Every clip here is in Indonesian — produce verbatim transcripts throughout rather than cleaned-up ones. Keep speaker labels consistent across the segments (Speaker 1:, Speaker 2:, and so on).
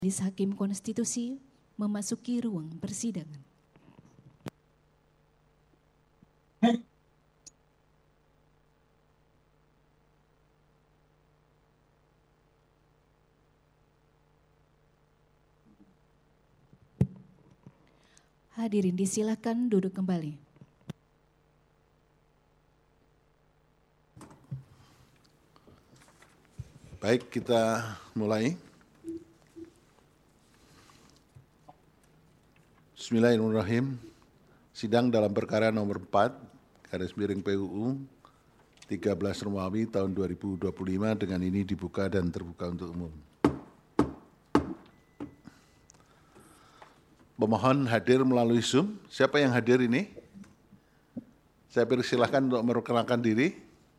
Speaker 1: Majelis Hakim Konstitusi memasuki ruang persidangan. Hadirin disilakan duduk kembali.
Speaker 2: Baik, kita mulai. Bismillahirrahmanirrahim. Sidang dalam perkara nomor empat, garis miring P U U tiga belas Romawi tahun dua ribu dua puluh lima dengan ini dibuka dan terbuka untuk umum. Pemohon hadir melalui Zoom. Siapa yang hadir ini? Saya persilahkan untuk memperkenalkan diri.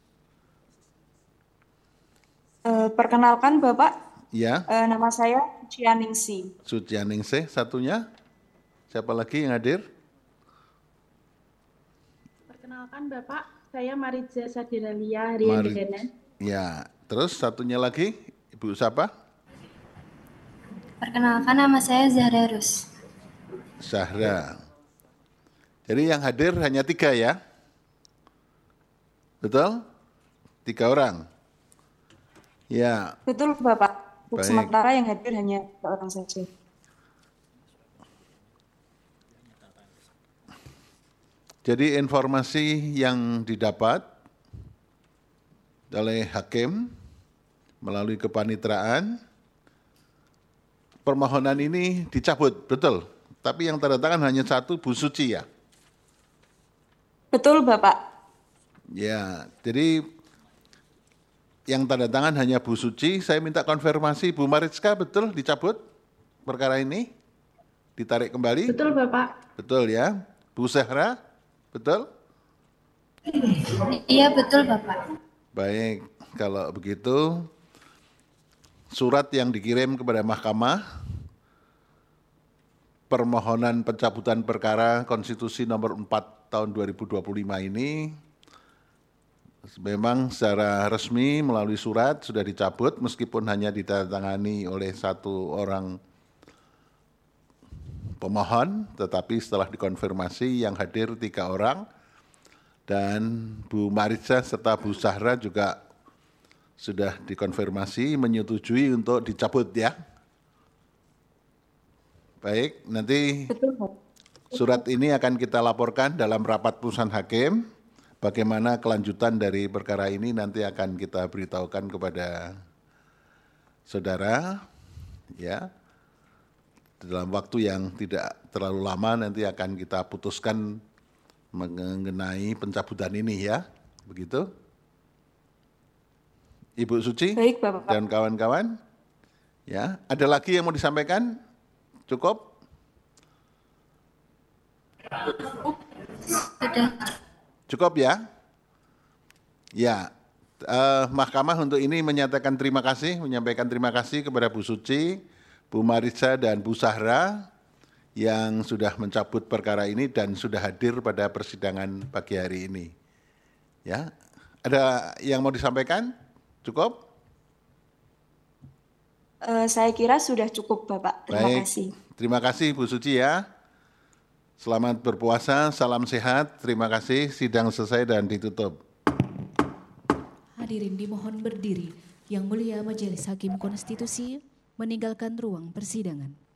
Speaker 3: Uh, perkenalkan Bapak,
Speaker 2: Ya.
Speaker 3: uh, nama saya Sucianingsih.
Speaker 2: Sucianingsih, satunya. Siapa lagi yang hadir?
Speaker 4: Perkenalkan Bapak, saya Mariza Sadiralia Hariandana.
Speaker 2: Ya, terus satunya lagi, Ibu siapa?
Speaker 5: Perkenalkan nama saya Zahra Rus.
Speaker 2: Zahra. Jadi yang hadir hanya tiga ya? Betul? Tiga orang? Ya.
Speaker 3: Betul Bapak, untuk
Speaker 2: Baik.
Speaker 3: sementara yang hadir hanya tiga orang saja.
Speaker 2: Jadi informasi yang didapat oleh hakim melalui kepanitraan, permohonan ini dicabut, betul? Tapi yang tanda tangan hanya satu, Bu Suci ya?
Speaker 3: Betul Bapak.
Speaker 2: Ya, jadi yang tanda tangan hanya Bu Suci. Saya minta konfirmasi, Bu Mariska, betul dicabut perkara ini? Ditarik kembali?
Speaker 4: Betul Bapak.
Speaker 2: Betul ya. Bu Zahra, betul?
Speaker 5: Iya betul Bapak.
Speaker 2: Baik, kalau begitu surat yang dikirim kepada Mahkamah permohonan pencabutan perkara konstitusi nomor empat tahun dua ribu dua puluh lima ini memang secara resmi melalui surat sudah dicabut meskipun hanya ditandatangani oleh satu orang pemohon, tetapi setelah dikonfirmasi yang hadir tiga orang dan Bu Mariza serta Bu Zahra juga sudah dikonfirmasi menyetujui untuk dicabut ya. Baik, nanti
Speaker 3: Betul Bapak.
Speaker 2: surat ini akan kita laporkan dalam rapat putusan hakim. Bagaimana kelanjutan dari perkara ini nanti akan kita beritahukan kepada saudara, ya. Dalam waktu yang tidak terlalu lama nanti akan kita putuskan mengenai pencabutan ini ya, begitu. Ibu Suci
Speaker 3: Baik Bapak.
Speaker 2: dan kawan-kawan, ya. Ada lagi yang mau disampaikan? Cukup?
Speaker 5: Sudah.
Speaker 2: Cukup ya? Ya, eh, Mahkamah untuk ini menyatakan terima kasih, menyampaikan terima kasih kepada Bu Suci, Bu Mariza dan Bu Zahra yang sudah mencabut perkara ini dan sudah hadir pada persidangan pagi hari ini. Ya, ada yang mau disampaikan? Cukup?
Speaker 3: Uh, saya kira sudah cukup Bapak, terima
Speaker 2: Baik.
Speaker 3: kasih.
Speaker 2: Terima kasih Bu Suci ya. Selamat berpuasa, salam sehat, terima kasih, sidang selesai dan ditutup.
Speaker 1: Hadirin dimohon berdiri. Yang mulia Majelis Hakim Konstitusi meninggalkan ruang persidangan.